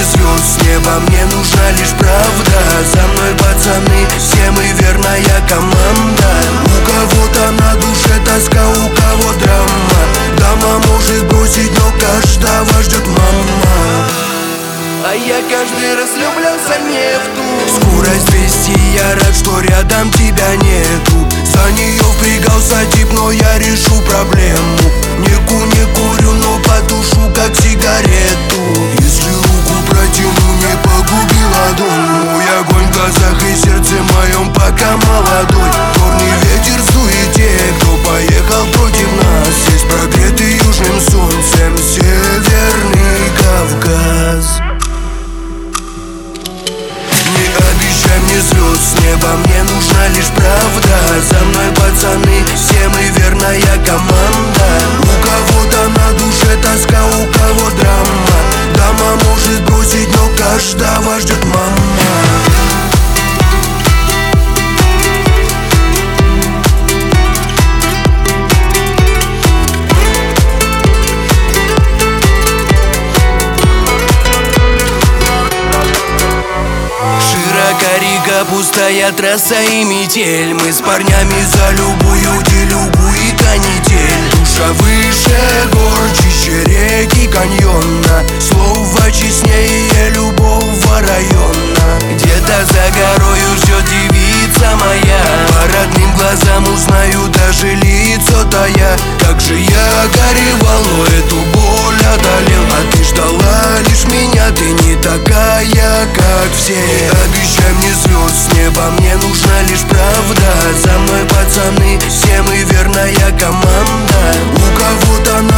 звезд с неба, мне нужна лишь правда. За мной пацаны, все мы верная команда. У кого-то на душе тоска, у кого драма. Дама может бросить, но каждого ждет мама. А я каждый раз влюблялся не в ту. Скорость 200, я рад, что рядом тебя нету. За нее впрягался тип, но я решу проблему. Не курю, но потушу как сигарету. Если руку протяну, не погуби ладонь. Мой огонь в глазах и сердце моем пока молодой. Черный ветер в суете, кто поехал против нас. Здесь прогретый южным солнцем Северный Кавказ. Не обещай мне звезд с неба, мне нужна лишь правда. За мной пацаны, все мы верная команда. У кого-то на душе тоска, у кого драма. Дама может бросить, но каждого ждет мама. Река, пустая трасса и метель. Мы с парнями за любую делюгу и канитель. Душа выше гор, чище реки каньона. Слово честнее любого района. Где-то за горою ждет девица моя. По родным глазам узнаю даже лицо тая. Как же я горевал, но эту боль одолел. А ты ждала лишь меня, ты не такая, как все. Обещай мне звезд с неба, мне нужна лишь правда. За мной пацаны, все мы верная команда. У кого-то на